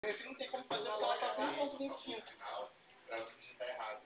perfil não tem como fazer porque ela tá com 1,25. Pra não digitar errado.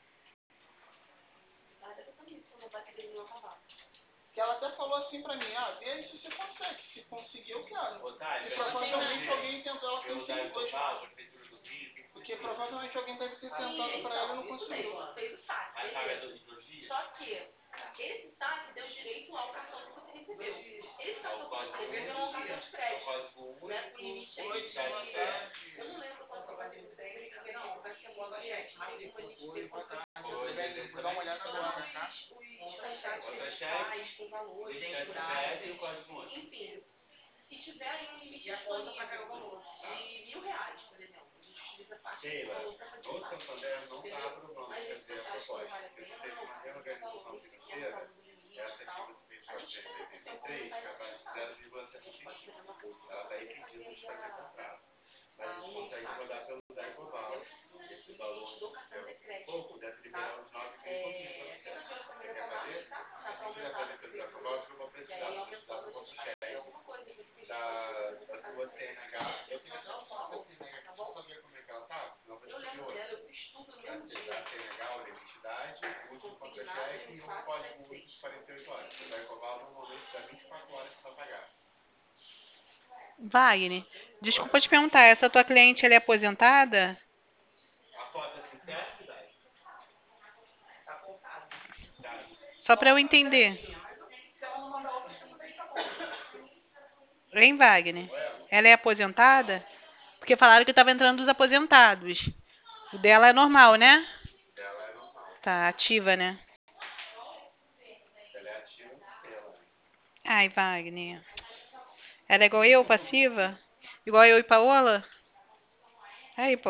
Que ela até falou assim pra mim, vê aí se você consegue. Se conseguir, eu quero. E provavelmente alguém tentou, ela tem 5,2. Porque provavelmente alguém deve ter tentado pra ela e não conseguiu. Fez o saque. Só que esse saque deu direito ao cartão que você recebeu. Esse cartão que você recebeu é um cartão de crédito. Né? O limite aí de... Eu não lembro quanto vai ser o crédito, porque não, vai ser boa cheque. Mas tem como a gente ver quanto Vou dar uma olhada agora, tá? os taxados com valores mensurados. Enfim, se tiver aí um limite disponível de R$1.000, por exemplo, a gente utiliza parte desse valor para fazer o saque. Não está aprovando, Mas quer se dizer, você a acha que não proposta. vale a Porque pena, se teve uma reorganização financeira, essa aqui você fez a gente tem essa opção de 3, aumentar capaz esse de saque. 0,75. Ela está aí pedindo de fazer contrato. Mas a gente consegue rodar pelo Zé Coval. Esse valor do cartão de crédito. pouco, deve liberar uns 9 mil. Fica de olho também Você nessa quer fazer? parte, tá? Dá Se pra você quiser aumentar. fazer pelo Zé Coval, eu vou precisar. E aí, Precisar aumentando, do a vosso gente faz cheque. alguma coisa aqui, porque a Da tua CNH. Eu tenho até uma foto da CNH. Deixa eu só ver como é que ela tá. Eu lembro dela, eu fiz tudo no mesmo dia. Da CNH, ou da identidade, o último contra-cheque e um código único de 48 horas. Você vai cobrar normalmente dá 24 horas para pagar. Wagner, desculpa te perguntar, essa tua cliente ela é aposentada? A foto é sincera, cidade? Tá contado. Só para eu entender. Se ela não mandar outras também, tá bom. Hein, Wagner? Ela é aposentada? Porque falaram que estava entrando os aposentados. O dela é normal, né? Ela é normal. Tá ativa, né? Ela é ativa pela. Ai, Wagner. Ela é igual eu, passiva? Igual eu e Paola? Aí,